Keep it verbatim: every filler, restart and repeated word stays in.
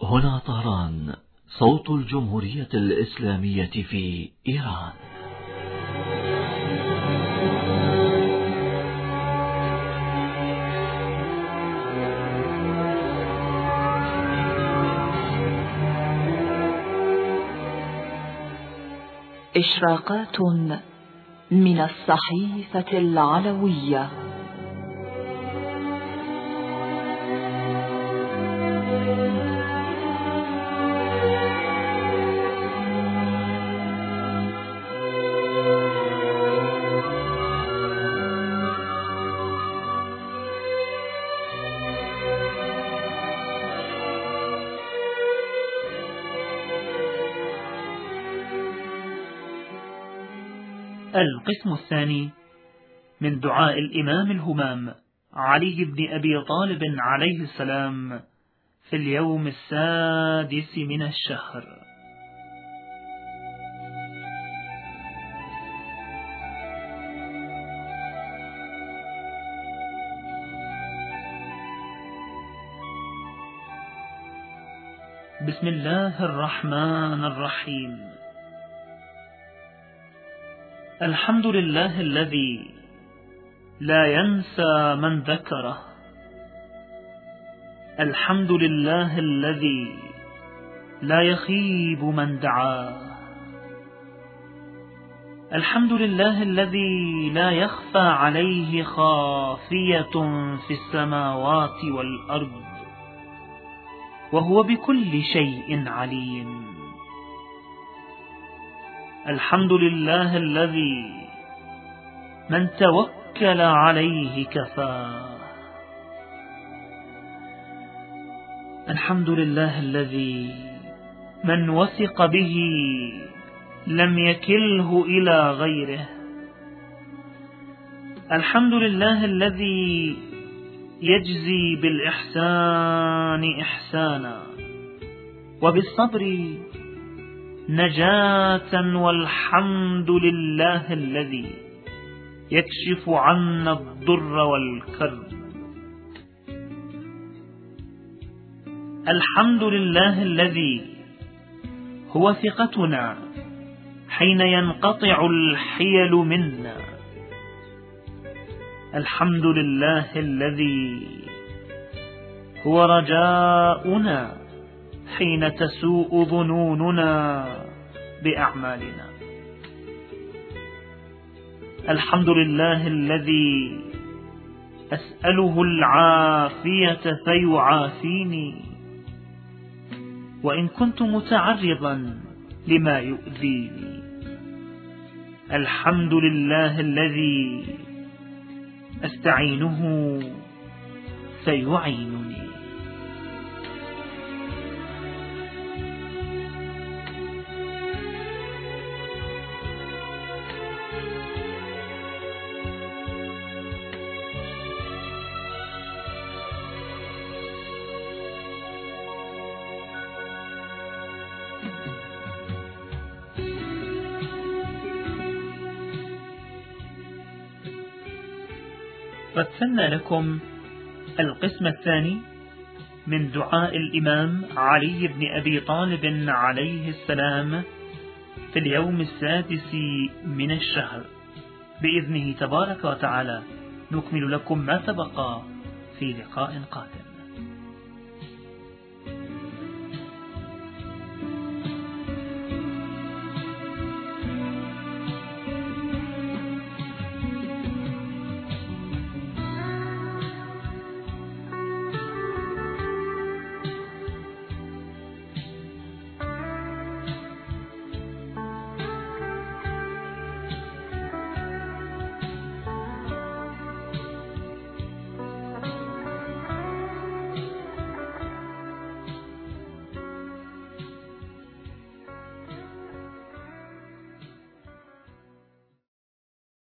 هنا طهران، صوت الجمهورية الإسلامية في إيران. إشراقات من الصحيفة العلوية. القسم الثاني من دعاء الإمام الهمام علي بن أبي طالب عليه السلام في اليوم السادس من الشهر. بسم الله الرحمن الرحيم. الحمد لله الذي لا ينسى من ذكره، الحمد لله الذي لا يخيب من دعاه، الحمد لله الذي لا يخفى عليه خافية في السماوات والأرض، وهو بكل شيء عليم. الحمد لله الذي من توكل عليه كفاه، الحمد لله الذي من وثق به لم يكله إلى غيره، الحمد لله الذي يجزي بالإحسان إحسانا وبالصبر نجاة، والحمد لله الذي يكشف عنا الضر والكرب، الحمد لله الذي هو ثقتنا حين ينقطع الحيل منا، الحمد لله الذي هو رجاؤنا حين تسوء ظنوننا بأعمالنا، الحمد لله الذي أسأله العافية فيعافيني وإن كنت متعرضا لما يؤذيني، الحمد لله الذي أستعينه فيعينني. قد سن لكم القسم الثاني من دعاء الإمام علي بن أبي طالب عليه السلام في اليوم السادس من الشهر. بإذنه تبارك وتعالى نكمل لكم ما سبق في لقاء قادم.